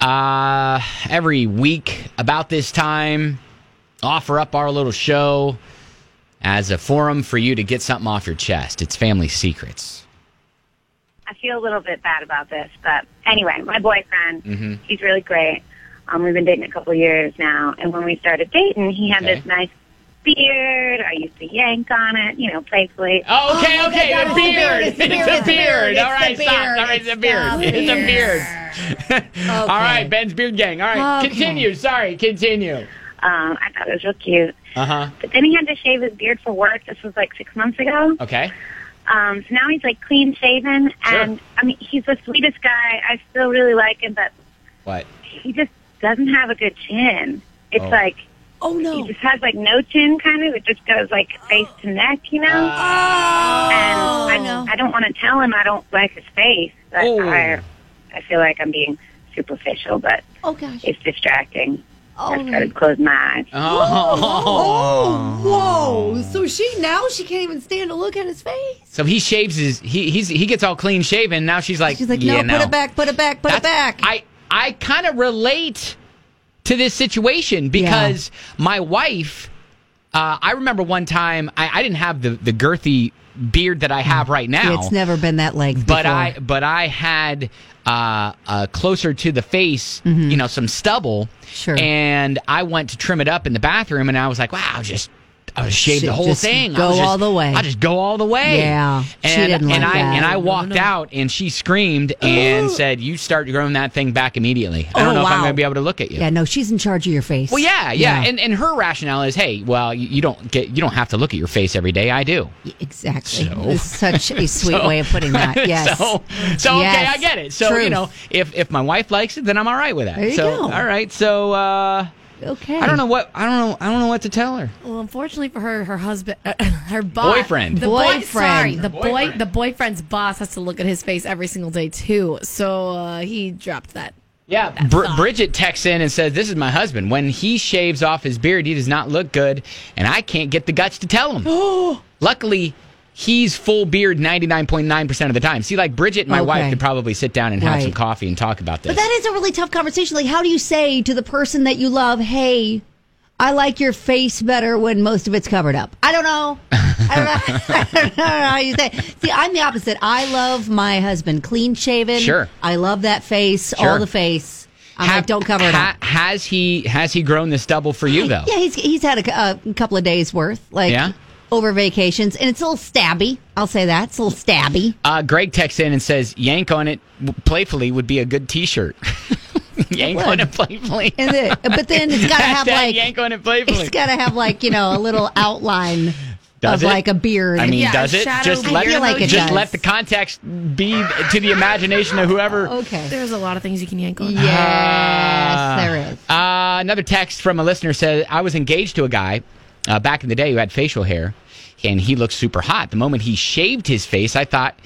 every week about this time, offer up our little show as a forum for you to get something off your chest. It's Family Secrets. I feel a little bit bad about this, but anyway, my boyfriend, he's really great. We've been dating a couple of years now, and when we started dating, he had this nice beard. I used to yank on it, playfully. Oh, okay, the beard. It's a beard. All right, stop. All right, it's a beard. It's a beard. All right, Ben's Beard Gang. All right, continue. Sorry, continue. I thought it was real cute. Uh-huh. But then he had to shave his beard for work. This was like 6 months ago. Okay. So now he's like clean shaven, and I mean, he's the sweetest guy. I still really like him, but he just doesn't have a good chin. It's like, he just has like no chin, kind of. It just goes like face to neck, And I don't want to tell him I don't like his face. But I feel like I'm being superficial, but it's distracting. I started closing my eyes. Whoa. So she can't even stand to look at his face. So he shaves he gets all clean shaven. Now she's like, no, put it back, put it back. I kind of relate to this situation because my wife, I remember one time, I didn't have the girthy beard that I have right now. It's never been that length before. But I had closer to the face, some stubble. Sure. And I went to trim it up in the bathroom, and I was like, wow, I'll just shave the whole thing. All the way. I'll just go all the way. Yeah. And, she didn't like that. And I walked out, and she screamed and said, you start growing that thing back immediately. I don't know if I'm going to be able to look at you. Yeah, no, she's in charge of your face. Well, yeah. And her rationale is, hey, well, you don't have to look at your face every day. I do. Exactly. It's such a sweet way of putting that. Yes. So okay, I get it. So, if my wife likes it, then I'm all right with that. There you go. All right. So, okay. I don't know what to tell her. Well, unfortunately for her husband, her boss, boyfriend. The boyfriend's boss has to look at his face every single day too. So he dropped that. Yeah, Bridget texts in and says, "This is my husband. When he shaves off his beard, he does not look good, and I can't get the guts to tell him." Luckily, he's full beard 99.9% of the time. See, like Bridget and my wife could probably sit down and have some coffee and talk about this. But that is a really tough conversation. Like, how do you say to the person that you love, hey, I like your face better when most of it's covered up? I don't know. I don't know how you say. See, I'm the opposite. I love my husband clean shaven. Sure. I love that face, all the face. I'm like, don't cover it up. Has he grown the stubble for you, though? Yeah, he's had a couple of days worth. Over vacations, and it's a little stabby. I'll say that. It's a little stabby. Greg texts in and says, yank on it playfully would be a good T-shirt. Yank on it playfully. But then it's got to have yank on it playfully. It's got to have a little outline of like a beard. I mean, does it? Just let the context be to the imagination of whoever. Okay. There's a lot of things you can yank on. Yes, there is. Another text from a listener says, I was engaged to a guy back in the day who had facial hair, and he looked super hot. The moment he shaved his face, I thought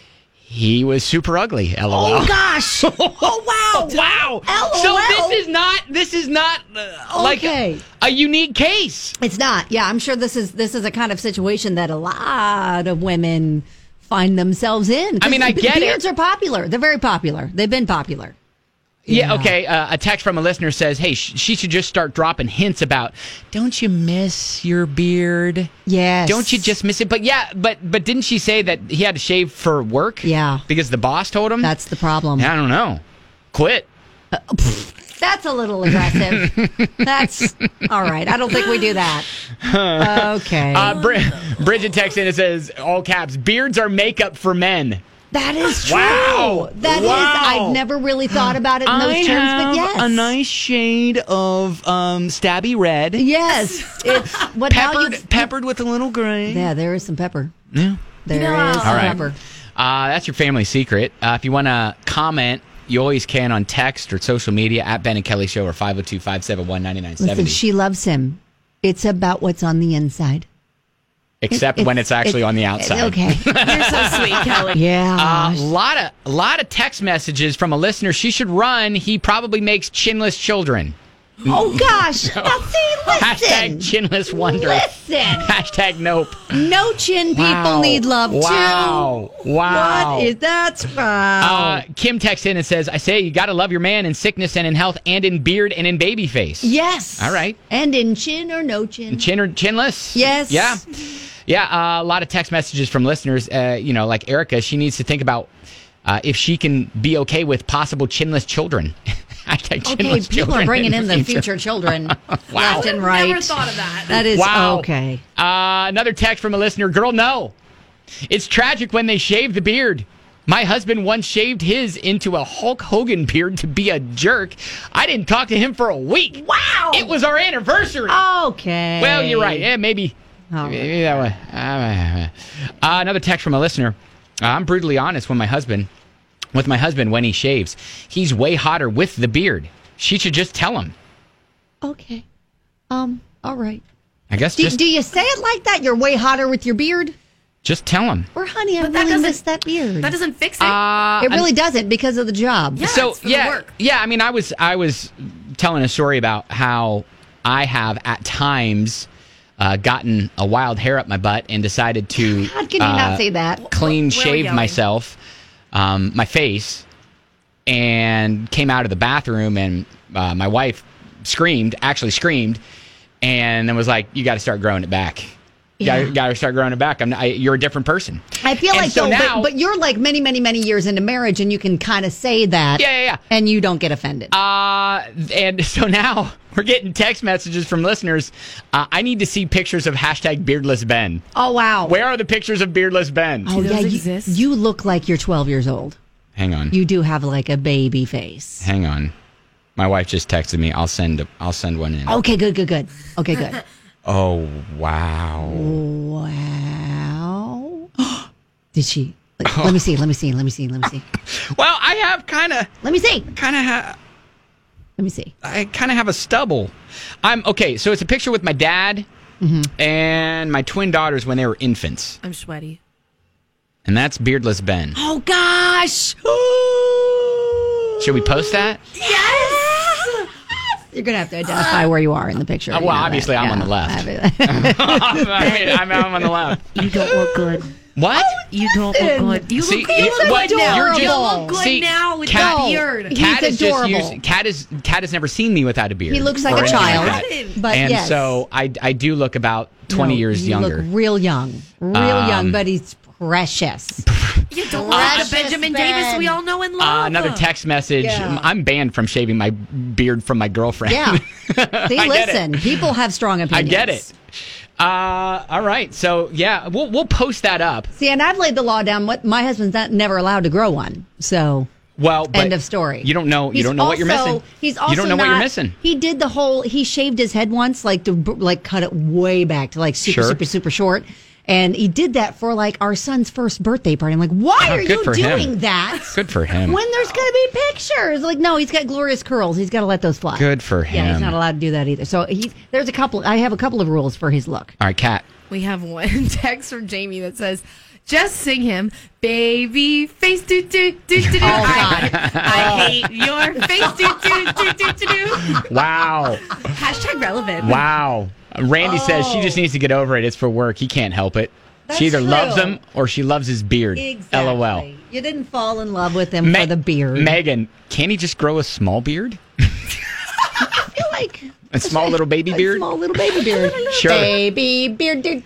he was super ugly. LOL. Oh gosh! Oh wow! Wow! LOL. So this is not like a unique case. It's not. Yeah, I'm sure this is a kind of situation that a lot of women find themselves in. I mean, I get it. Beards are popular. They're very popular. They've been popular. Yeah, okay. A text from a listener says, hey, she should just start dropping hints about, don't you miss your beard? Yes. Don't you just miss it? But but didn't she say that he had to shave for work? Yeah. Because the boss told him? That's the problem. I don't know. Quit. That's a little aggressive. That's all right. I don't think we do that. Okay. Bridget texts in and says, all caps, beards are makeup for men. That is true. Wow. That is. I've never really thought about it in those terms, but yes. A nice shade of stabby red. Yes. It's peppered with a little gray. Yeah, there is some pepper. Yeah. There is some pepper. That's your family secret. If you want to comment, you always can on text or social media at Ben and Kelly Show or 502-571-9970. Listen, she loves him. It's about what's on the inside. Except when it's actually on the outside. Okay. You're so sweet, Kelly. Yeah. A lot of text messages from a listener. She should run. He probably makes chinless children. Oh, gosh. Now, see, listen. Hashtag chinless wonder. Listen. Hashtag nope. No chin people need love, too. Wow. What is that? Wow. Kim texts in and says, I say you got to love your man in sickness and in health and in beard and in baby face. Yes. All right. And in chin or no chin. Chin or chinless? Yes. Yeah. Yeah, a lot of text messages from listeners, like Erica. She needs to think about if she can be okay with possible chinless children. Okay, people are bringing in the future children left and right. Never thought of that. That is okay. Another text from a listener. Girl, no. It's tragic when they shave the beard. My husband once shaved his into a Hulk Hogan beard to be a jerk. I didn't talk to him for a week. Wow. It was our anniversary. Okay. Well, you're right. Yeah, maybe that way. Another text from a listener. I'm brutally honest with my husband when he shaves. He's way hotter with the beard. She should just tell him. Okay. All right. I guess do you say it like that? You're way hotter with your beard? Just tell him. Or, honey, I really miss that beard. That doesn't fix it. It really doesn't because of the job. Yeah, so, it's for the work. Yeah, I mean, I was telling a story about how I have at times gotten a wild hair up my butt and decided to God, can you not say that? Clean shave myself, my face, and came out of the bathroom, and my wife screamed, and then was like, you got to start growing it back. You got to start growing it back. You're a different person. I feel like so now, but you're like many, many, many years into marriage, and you can kind of say that. Yeah. And you don't get offended. And so now we're getting text messages from listeners. I need to see pictures of hashtag beardless Ben. Oh, wow. Where are the pictures of beardless Ben? Oh, yeah. You look like you're 12 years old. Hang on. You do have like a baby face. Hang on. My wife just texted me. I'll send one in. Okay, good. Okay, good. Oh, wow. Wow. Did she? Let me see. Well, I have kind of... Let me see. Let me see. I kind of have a stubble. Okay, so it's a picture with my dad and my twin daughters when they were infants. I'm sweaty. And that's beardless Ben. Oh, gosh. Should we post that? Yes. You're going to have to identify where you are in the picture. Well, obviously, I'm on the left. I'm on the left. You don't look good. What? You don't look good. You look good now with that beard. Kat is adorable. Kat has never seen me without a beard. He looks like a child. So I do look about 20 years younger. You look real young. Young, but he's precious. You don't look the Benjamin Davis we all know and love. Another text message. Yeah. I'm banned from shaving my beard from my girlfriend. Yeah. See, listen, people have strong opinions. I get it. All right. So, yeah, we'll post that up. See, and I've laid the law down. My husband's never allowed to grow one. So, end of story. You don't know. You don't know what you're missing. He's also you don't know what you're missing. He did he shaved his head once, to cut it way back to super short. And he did that for our son's first birthday party. I'm like, why are you doing that? Good for him. When there's going to be pictures. No, he's got glorious curls. He's got to let those fly. Good for him. Yeah, he's not allowed to do that either. So I have a couple of rules for his look. All right, Kat. We have one text from Jamie that says, just sing him, baby face do do do do do. I hate your face do do do do do. Wow. Hashtag relevant. Wow. Randy says she just needs to get over it. It's for work. He can't help it. She either loves him or she loves his beard. Exactly. LOL. You didn't fall in love with him for the beard. Megan, can he just grow a small beard? I feel like a small little baby beard. Small little baby beard. Sure. Baby beard. Bree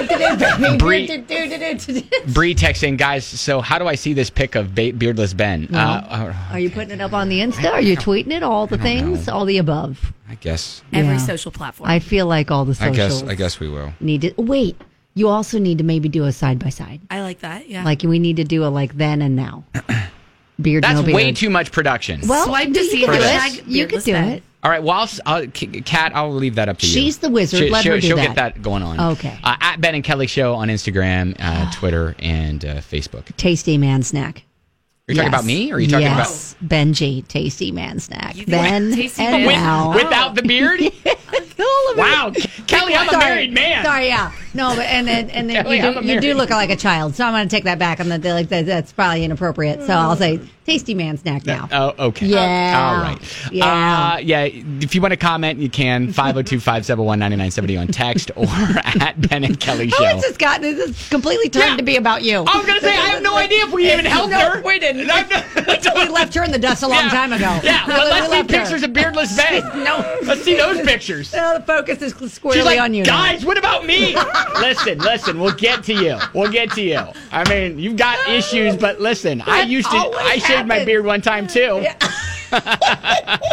texting, guys. So how do I see this pic of beardless Ben? Are you putting it up on the Insta? Are you tweeting it? All the things, all the above. I guess every social platform. I feel like all the socials. I guess we will. Wait. You also need to maybe do a side by side. I like that. Yeah. We need to do a then and now. Beard. That's no beard. way too much production. Well, swipe to see you could do it. All right, well, Kat, I'll leave that up to you. She's the wizard. Let her do she'll that. Get that going on. Okay. At Ben and Kelly Show on Instagram, Twitter, and Facebook. Tasty Man Snack. You're talking about me, or are you talking about Benji? Tasty Man Snack. Ben and now without the beard. Wow, Kelly, I'm a married man. Sorry, yeah. No, but and you do look like a child, so I'm going to take that back. That's probably inappropriate. So I'll say Tasty Man snack now. Oh, okay. Yeah. All right. Yeah. If you want to comment, you can 502-571-9970 on text or at Ben and Kelly Show. How has this gotten? This is completely turned to be about you. I was going to say I have no idea if we even helped her. We didn't. We left her in the dust a long time ago. Yeah, but let's see pictures of beardless Ben. No, let's see those pictures. The focus is squarely on you. Guys, what about me? Listen. We'll get to you. I mean, you've got issues, but listen, I shaved my beard one time too. Yeah.